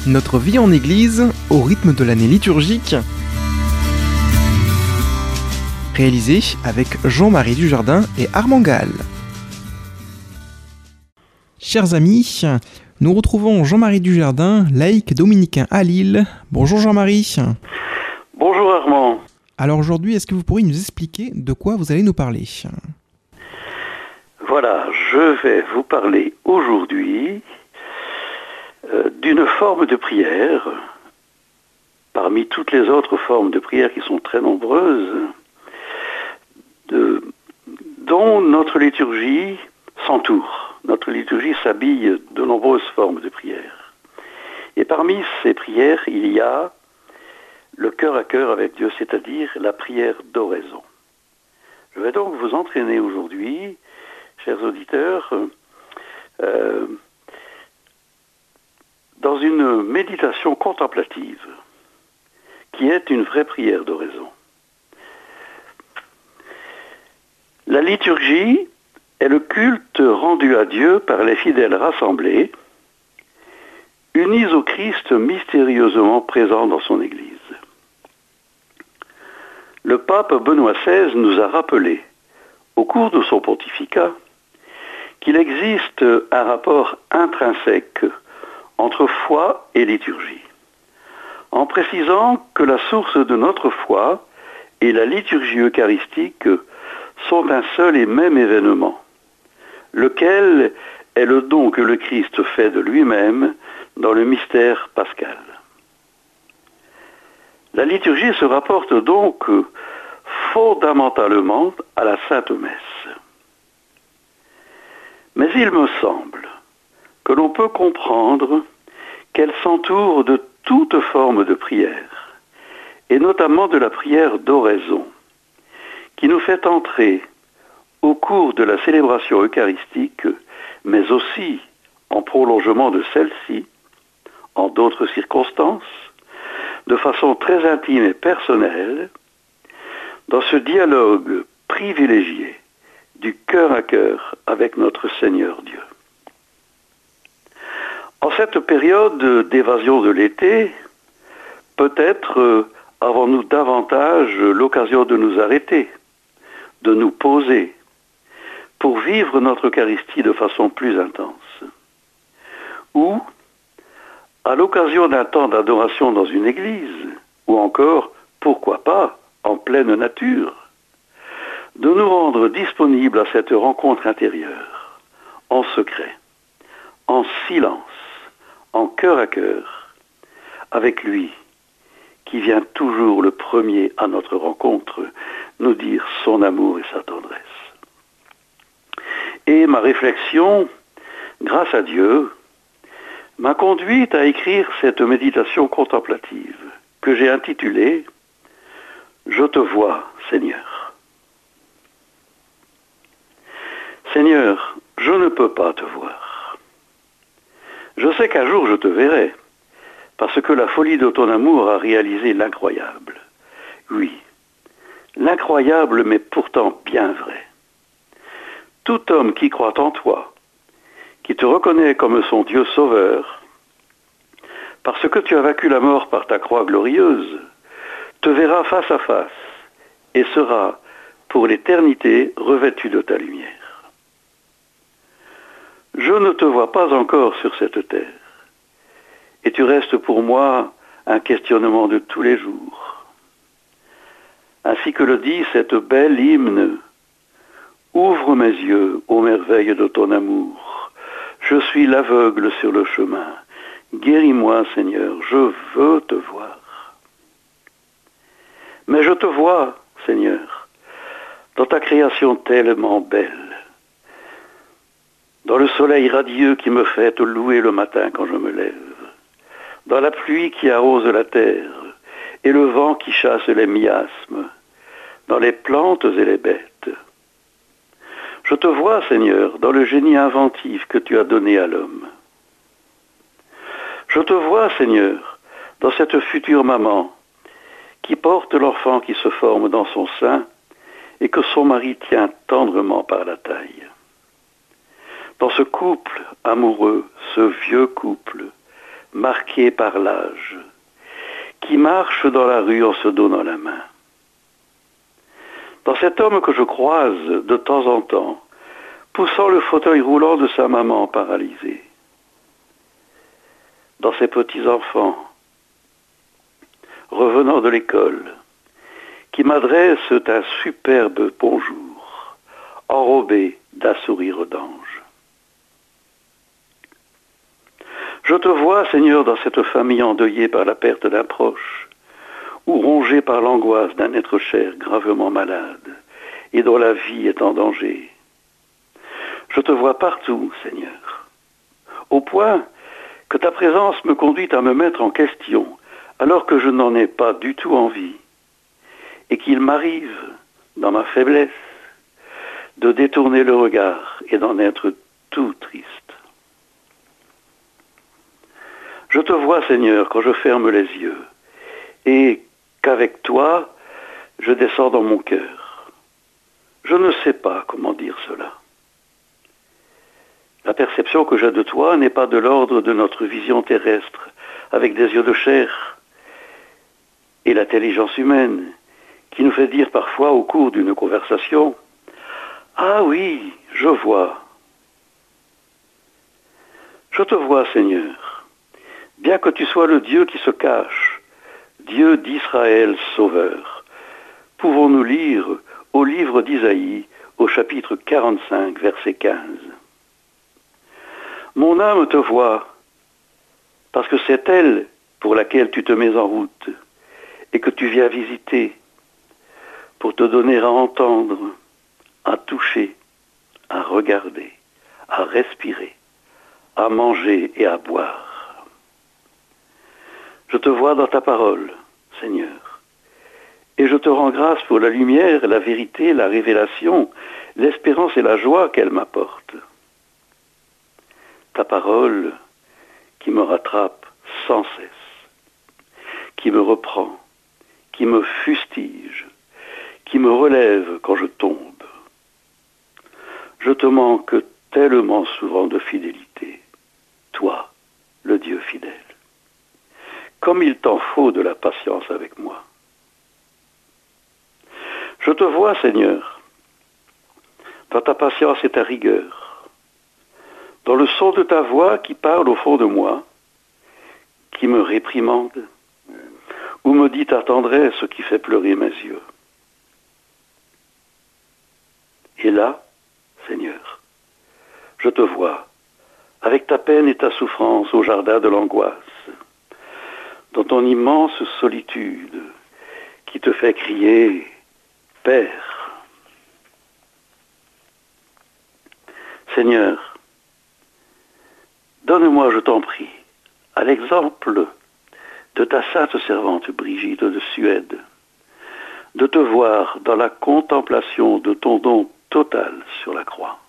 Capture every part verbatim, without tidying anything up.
Notre vie en Église au rythme de l'année liturgique. Réalisé avec Jean-Marie Dujardin et Armand Gall. Chers amis, nous retrouvons Jean-Marie Dujardin, laïc dominicain à Lille. Bonjour Jean-Marie. Bonjour Armand. Alors aujourd'hui, est-ce que vous pourriez nous expliquer de quoi vous allez nous parler ? Voilà, je vais vous parler aujourd'hui euh, d'une forme de prière, parmi toutes les autres formes de prière qui sont très nombreuses, de, dont notre liturgie s'entoure. Notre liturgie s'habille de nombreuses formes de prière. Et parmi ces prières, il y a le cœur à cœur avec Dieu, c'est-à-dire la prière d'oraison. Je vais donc vous entraîner aujourd'hui, chers auditeurs, euh, dans une méditation contemplative, qui est une vraie prière d'oraison. La liturgie est le culte rendu à Dieu par les fidèles rassemblés, unis au Christ mystérieusement présent dans son Église. Le pape Benoît seize nous a rappelé, au cours de son pontificat, qu'il existe un rapport intrinsèque entre foi et liturgie, en précisant que la source de notre foi et la liturgie eucharistique sont un seul et même événement, lequel est le don que le Christ fait de lui-même dans le mystère pascal. La liturgie se rapporte donc fondamentalement à la Sainte Messe. Mais il me semble que l'on peut comprendre qu'elle s'entoure de toute forme de prière, et notamment de la prière d'oraison, qui nous fait entrer au cours de la célébration eucharistique, mais aussi en prolongement de celle-ci, en d'autres circonstances, de façon très intime et personnelle, dans ce dialogue privilégié du cœur à cœur avec notre Seigneur Dieu. En cette période d'évasion de l'été, peut-être avons-nous davantage l'occasion de nous arrêter, de nous poser, pour vivre notre Eucharistie de façon plus intense. Ou, à l'occasion d'un temps d'adoration dans une église, ou encore, pourquoi pas, en pleine nature, de nous rendre disponibles à cette rencontre intérieure, en secret, en silence, en cœur à cœur, avec lui, qui vient toujours le premier à notre rencontre, nous dire son amour et sa tendresse. Et ma réflexion, grâce à Dieu, m'a conduite à écrire cette méditation contemplative que j'ai intitulée « Je te vois, Seigneur ». Seigneur, je ne peux pas te voir. Je sais qu'un jour je te verrai, parce que la folie de ton amour a réalisé l'incroyable. Oui, l'incroyable mais pourtant bien vrai. Tout homme qui croit en toi, qui te reconnaît comme son Dieu sauveur, parce que tu as vaincu la mort par ta croix glorieuse, te verra face à face et sera, pour l'éternité, revêtu de ta lumière. Je ne te vois pas encore sur cette terre, et tu restes pour moi un questionnement de tous les jours. Ainsi que le dit cette belle hymne, « Ouvre mes yeux aux merveilles de ton amour. Je suis l'aveugle sur le chemin. Guéris-moi, Seigneur, je veux te voir. » Mais je te vois, Seigneur, dans ta création tellement belle, dans le soleil radieux qui me fait te louer le matin quand je me lève, dans la pluie qui arrose la terre et le vent qui chasse les miasmes, dans les plantes et les bêtes. Je te vois, Seigneur, dans le génie inventif que tu as donné à l'homme. Je te vois, Seigneur, dans cette future maman qui porte l'enfant qui se forme dans son sein et que son mari tient tendrement par la taille. Dans ce couple amoureux, ce vieux couple, marqué par l'âge, qui marche dans la rue en se donnant la main. Dans cet homme que je croise de temps en temps, poussant le fauteuil roulant de sa maman paralysée, dans ses petits-enfants, revenant de l'école, qui m'adressent un superbe bonjour, enrobé d'un sourire d'ange. Je te vois, Seigneur, dans cette famille endeuillée par la perte d'un proche, ou rongée par l'angoisse d'un être cher gravement malade, et dont la vie est en danger. Je te vois partout, Seigneur, au point que ta présence me conduit à me mettre en question, alors que je n'en ai pas du tout envie, et qu'il m'arrive, dans ma faiblesse, de détourner le regard et d'en être tout triste. Je te vois, Seigneur, quand je ferme les yeux, et qu'avec toi, je descends dans mon cœur. Je ne sais pas comment dire cela. La perception que j'ai de toi n'est pas de l'ordre de notre vision terrestre, avec des yeux de chair, et l'intelligence humaine, qui nous fait dire parfois au cours d'une conversation « Ah oui, je vois ». Je te vois, Seigneur, bien que tu sois le Dieu qui se cache, Dieu d'Israël sauveur. Pouvons-nous lire au livre d'Isaïe, au chapitre quarante-cinq, verset quinze. Mon âme te voit, parce que c'est elle pour laquelle tu te mets en route et que tu viens visiter pour te donner à entendre, à toucher, à regarder, à respirer, à manger et à boire. Je te vois dans ta parole, Seigneur, et je te rends grâce pour la lumière, la vérité, la révélation, l'espérance et la joie qu'elle m'apporte. Ta parole qui me rattrape sans cesse, qui me reprend, qui me fustige, qui me relève quand je tombe. Je te manque tellement souvent de fidélité, toi, le Dieu fidèle. Comme il t'en faut de la patience avec moi. Je te vois, Seigneur, dans ta patience et ta rigueur, dans le son de ta voix qui parle au fond de moi, qui me réprimande, ou me dit ta tendresse qui fait pleurer mes yeux. Et là, Seigneur, je te vois, avec ta peine et ta souffrance au jardin de l'angoisse, dans ton immense solitude qui te fait crier « Père ». Seigneur, donne-moi, je t'en prie, à l'exemple de ta sainte servante Brigitte de Suède, de te voir dans la contemplation de ton don total sur la croix.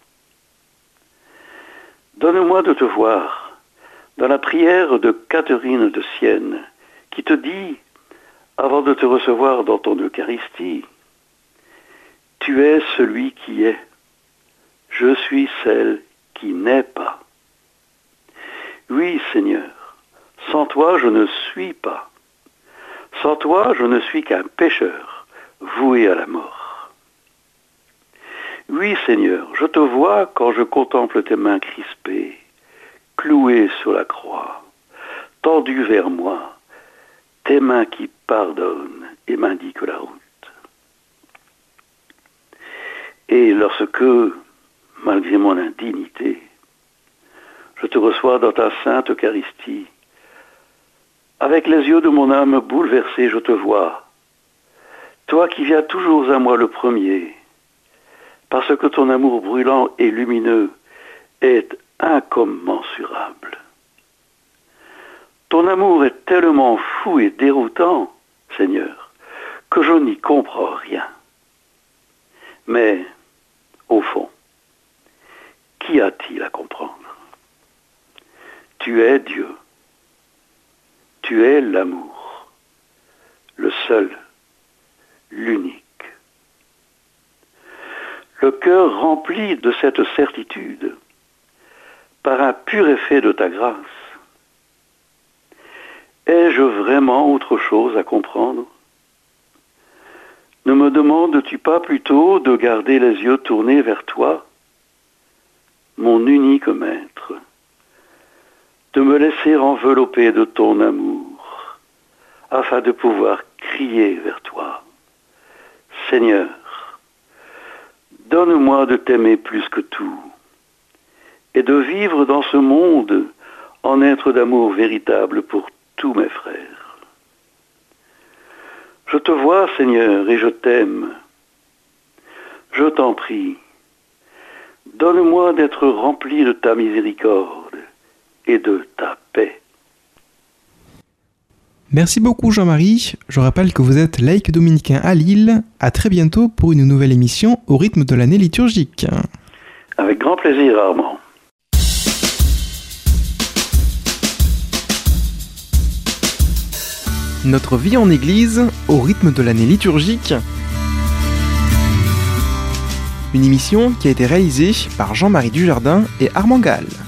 Donne-moi de te voir dans la prière de Catherine de Sienne, qui te dit, avant de te recevoir dans ton Eucharistie, « Tu es celui qui est, je suis celle qui n'est pas. » Oui, Seigneur, sans toi je ne suis pas. Sans toi je ne suis qu'un pécheur, voué à la mort. Oui, Seigneur, je te vois quand je contemple tes mains crispées, clouées sur la croix, tendues vers moi, tes mains qui pardonnent et m'indiquent la route. Et lorsque, malgré mon indignité, je te reçois dans ta sainte Eucharistie, avec les yeux de mon âme bouleversée, je te vois, toi qui viens toujours à moi le premier, parce que ton amour brûlant et lumineux est incommensurable. Ton amour est tellement fou et déroutant, Seigneur, que je n'y comprends rien. Mais, au fond, qu'y a-t-il à comprendre? Tu es Dieu. Tu es l'amour, le seul, l'unique. Le cœur rempli de cette certitude, par un pur effet de ta grâce, Ai-je vraiment autre chose à comprendre? Ne me demandes-tu pas plutôt de garder les yeux tournés vers toi, mon unique maître, de me laisser envelopper de ton amour, afin de pouvoir crier vers toi, Seigneur, donne-moi de t'aimer plus que tout, et de vivre dans ce monde en être d'amour véritable pour tous mes frères. Je te vois, Seigneur, et je t'aime. Je t'en prie, donne-moi d'être rempli de ta miséricorde et de ta paix. Merci beaucoup Jean-Marie. Je rappelle que vous êtes laïc dominicain à Lille. À très bientôt pour une nouvelle émission au rythme de l'année liturgique. Avec grand plaisir, Armand. Notre vie en Église au rythme de l'année liturgique. Une émission qui a été réalisée par Jean-Marie Dujardin et Armand Gall.